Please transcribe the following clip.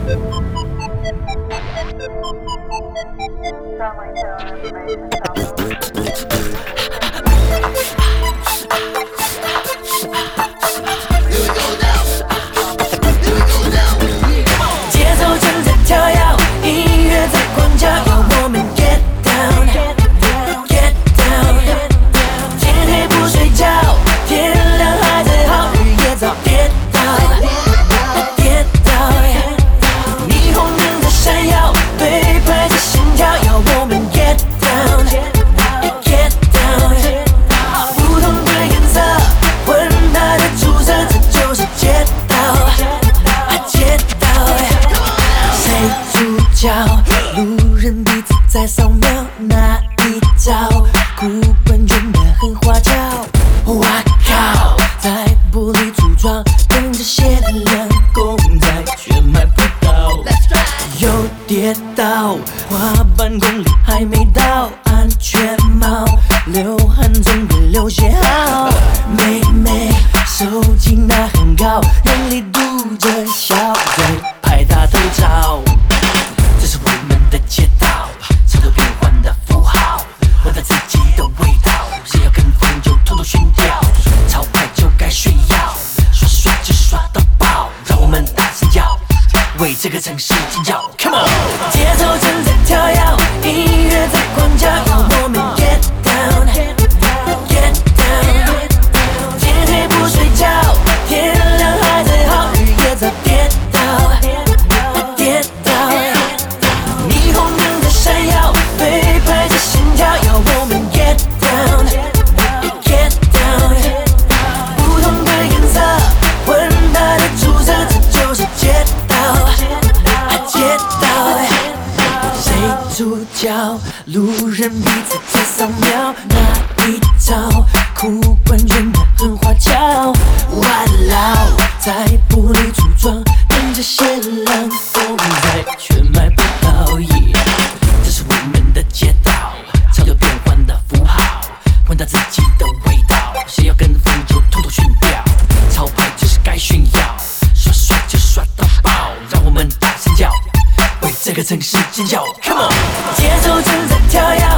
节奏正在跳跃，音乐在狂叫，要我们 get down get down。天黑不睡觉，天亮还在嚎，雨也早跌倒跌倒。霓虹灯在闪耀，对拍着心跳，要我们 get down get down。不同的颜色，混搭的出色，这就是街道街道。谁主角？路人彼此在扫描那一招，酷冠军的很花俏。哇靠，在玻璃橱窗等着限量公仔，却买不到。又跌倒，滑板功力还没到，安全帽，流汗总别流血好。妹妹，手机拿很高，用力嘟着小嘴拍她头照。这是我们的街道，潮流变换的符号，闻到自己的味道，谁要跟风就统统熏掉，潮牌就该炫耀，耍帅就耍到爆，让我们大声叫，为这个城市尖叫 ，Come on！ 节奏正在跳跃，音乐在狂叫，要我们 get down get down。天黑不睡觉，天亮还在嚎，雨也早跌倒跌倒。霓虹灯在闪耀，对拍着心跳，要我们 get down get down。不同的颜色，混搭的出色，这就是街道街道。谁主角？路人彼此在扫描那一招，酷冠军的很花俏。哇啦，在玻璃橱窗等着限量公仔，却买不到。这是我们的街道，潮流变换的符号，闻到自己的味道，谁要跟风就统统熏掉，潮牌就是该炫耀，耍帅就耍到爆，让我们大声叫，为这个城市尖叫 ，Come on！ 节奏正在跳跃。